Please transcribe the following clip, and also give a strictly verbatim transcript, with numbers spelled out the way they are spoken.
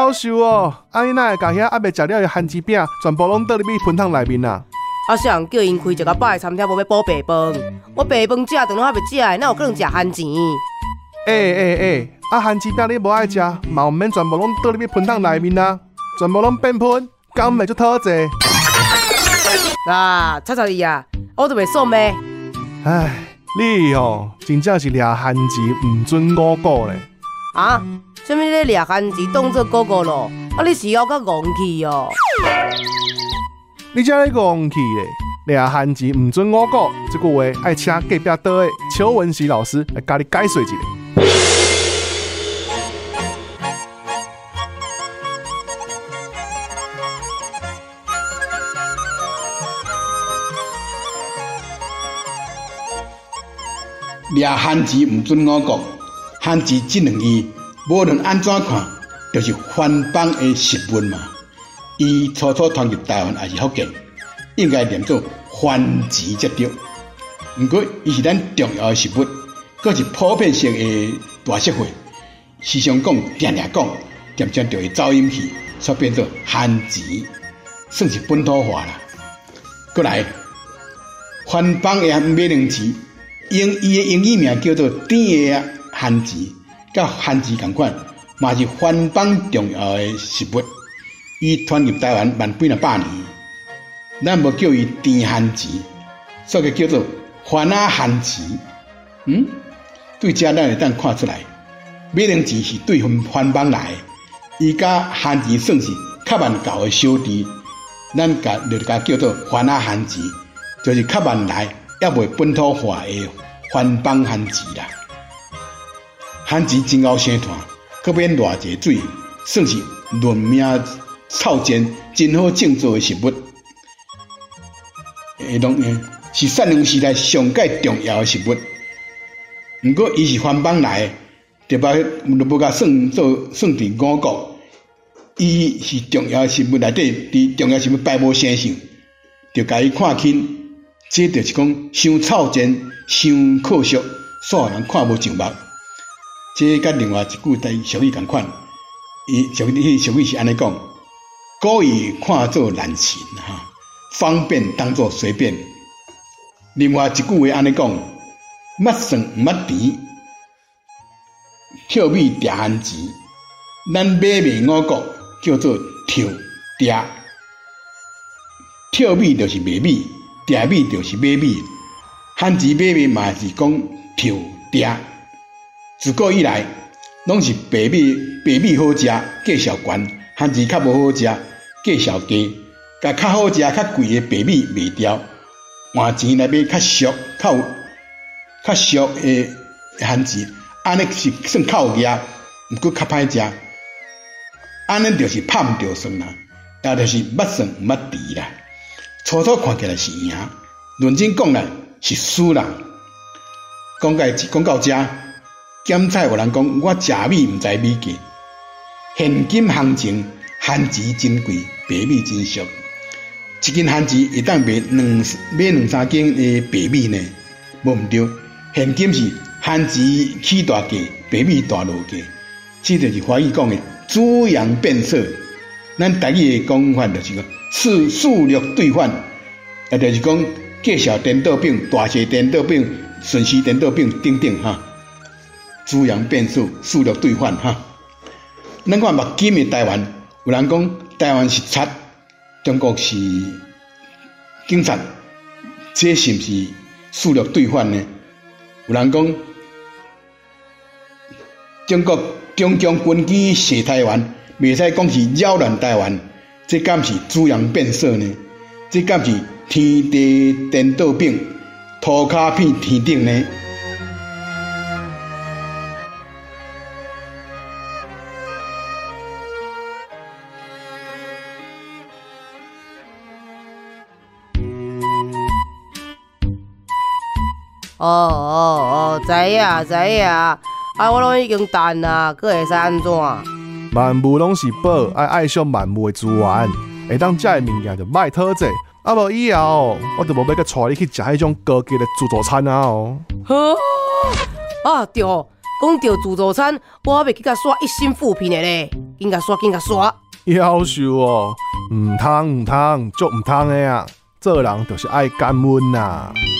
夭寿哦！啊，你哪会甲遐还未食了的番薯饼，全部拢倒入去盆桶内面啊？ 啊，谁人叫因开一个饱的餐厅，无要补白饭？我白饭食，长拢还未食的，哪有可能食番钱？ 诶诶诶，啊，番薯饼你无爱食，嘛毋免全部拢倒入去盆桶内面啊，全部拢变盆，敢袂足讨济？ 啊，吵吵你啊，我都袂爽咩？ 唉，你哦，真正是掠番薯唔准五谷咧。 啊？什么咧掠番薯当做哥哥咯？啊，你是要甲戆去哦？ 你才咧戆去咧！掠番薯唔准五谷，这句话爱请隔壁桌的邱文熙老师来甲你解说一下。 掠番薯唔准五谷，番薯这两字无论安怎看，就是番邦的食物嘛。伊初初传入台湾还是福建，应该念作番薯才对。不过，伊是咱重要的食物，佫是普遍性的大实惠。时常讲、定定讲，渐渐就会走音去，煞变做番薯，算是本土化啦。过来，番邦的马铃薯，用伊的英语名叫做甜的番薯，甲番薯同款，嘛是番邦重要的食物。伊传入台湾万几若百年，咱无叫伊甜番薯，所以叫做番仔番薯。嗯，对遮咱会当看出来，马铃薯是对番番邦来的，伊甲番薯算是较慢搞的小弟，咱甲就甲叫做番仔番薯，就是较慢来也未本土化的番邦番薯啦。番薯真够生团，搁免偌济水，算是论命草煎真好种做的食物。诶，拢诶是产粮时代上界重要的食物。毋过伊是番邦来的，就把就无甲算做算伫五谷。伊是重要的食物内底，伫重要食物摆无生性，就甲伊看轻，这就是讲伤草煎、伤可惜，煞人看无上目。这甲另外一句台俗语同款，伊俗语俗语是安尼讲：古语看作难行哈，方便当作随便。另外一句话安尼讲：捌算毋捌甜，跳米抓番薯。咱买卖五谷叫做跳抓，跳米就是卖米，抓米就是买米。番薯买卖嘛是讲跳抓。自古以来，拢是白米白米好食，价小悬；番薯较无好食，价小低。甲较好食、较贵的白米卖掉，换钱来买较俗、较有较俗的番薯，安尼是算较有价，毋过较歹食。安尼就是拍毋着算啦，也就是捌算毋捌甜啦。初初看起来是赢，认真讲来是输啦。讲到讲到遮。咸菜有人讲，我食米毋知米价。现今行情，番薯真贵，白米真俗。一斤番薯会当卖两买两三斤的白米呢？无毋对，现今是番薯起大价，白米大落价。这就是华语讲的猪羊变色。咱台语的讲法就是讲数数略兑换，也就是讲价小颠倒饼、大小颠倒饼、顺时颠倒饼等等哈。猪羊变数，数略兑换哈。咱看目金的台湾，有人讲台湾是贼，中国是警察，这是毋是数略兑换呢？有人讲中国中共军机射台湾，袂使讲是扰乱台湾，这敢是猪羊变色呢？这敢是天地颠倒饼，涂骹片天顶呢？ 哦哦哦，知影知影，啊，我拢已经等啦，佫会使安怎？ 万物拢是宝，爱爱惜万物的资源，会当食的物件就莫讨济，啊无以后我就无要佮带你去食迄种高级的自助餐啊哦。 好啊对， 讲到自助餐，我还袂去甲刷一心扶贫的咧，紧甲刷，紧甲刷。 夭寿哦，唔通唔通，足唔通的啊！做人就是爱感恩呐。